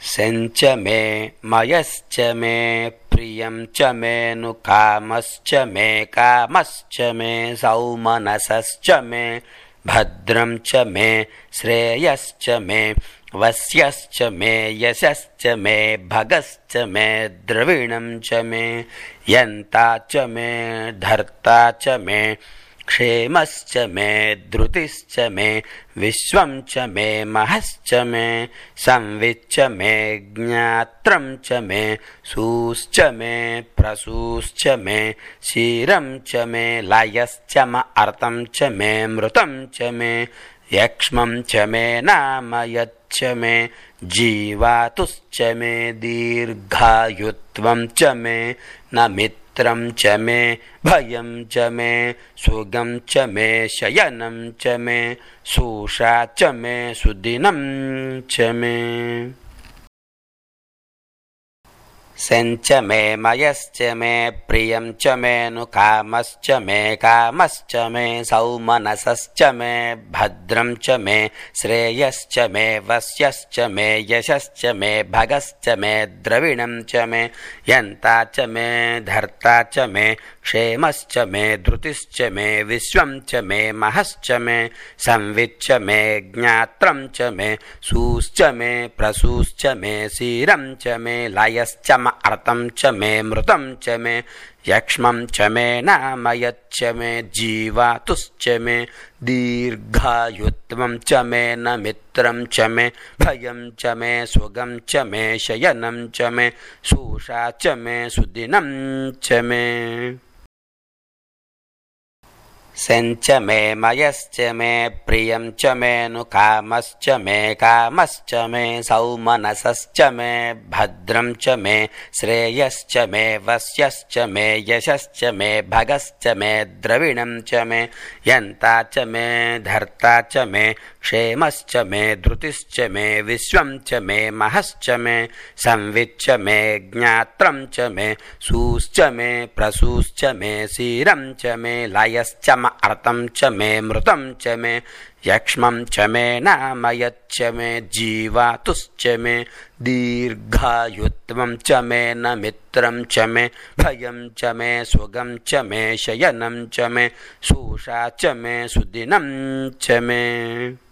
సెంచ మే మయశ్చ మే ప్రియం చ మే ను కామశ్చ మే కామశ్చ మే సౌమనసశ్చ మే భద్రం చ మే శ్రేయశ్చ మే వస్యశ్చ మే యశశ్చ మే భగశ్చ మే ద్రవిణం చ మే యంతా చ మే ధర్తా చ మే క్షేమశ్చ మే ధృతిశ్చ మే విశ్వం చ మే మహశ్చ మే సంవిచ్చ మే జ్ఞాత్రం చ మే సూశ్చ మే ప్రసూశ్చ మే శీరం చ మే లయశ్చ మ అర్థం చ మే మృతం చ మే యక్ష్మం చ మే నామయచ్చ మే జీవాతుశ్చ మే దీర్ఘాయుత్వం చ మే నమిత్రం చ మే భయం చ మే సుగం చ మే శయనం చ మే శూషా చ మే సుదినం చ మే సెంచ మే మయశ్చ మే ప్రియం చ మే ను కామశ్చ మే కామశ్చ మే సౌమనసశ్చ మే భద్రం చ మే శ్రేయశ్చ మే వస్యశ్చ మే యశశ్చ మే భగశ్చ మే ద్రవిణం చ మే యంతా చ మే ధర్తా చ మే క్షేమశ్చ మే ధృతిశ్చ మే విశ్వం చ మే మహశ్చ మే సంవిచ్చ మే జ్ఞాత్రం చ మే సూశ్చ మే ప్రసూశ్చ మే శీరం చ మే లయశ్చ మ అర్థం చ మే మృతం చ మే యక్ష్మం చ మే నామయచ్చ మే జీవాతుశ్చ మే దీర్ఘాయుత్వం చ మే నమిత్రం చ మే భయం చ మే సుగం చ మే శయనం చ మే శూషా చ మే సుదినం చ మే సెంచ మే మయశ్చ మే ప్రియం చ మే ను కామశ్చ మే కామశ్చ మే సౌమనసశ్చ మే భద్రం చ మే శ్రేయశ్చ మే వస్యశ్చ మే యశశ్చ మే భగశ్చ మే ద్రవిణం చ మే యంతా చ మే ధర్తా చ మే క్షేమశ్చ మే ధృతిశ్చ మే విశ్వం చ మే మహశ్చ మే సంవిచ్చ మే జ్ఞాత్రం చ మే సూశ్చ మే ప్రసూశ్చ మే శీరం చ మే లయశ్చ మ అర్థం చ మే మృతం చ మే యక్ష్మం చ మే నామయచ్చ మే జీవాతుశ్చ మే దీర్ఘాయుత్వం చ మే నమిత్రం చ మే భయం చ మే సుగం చ మే శయనం చ మే శూషా చ మే సుదినం చ మే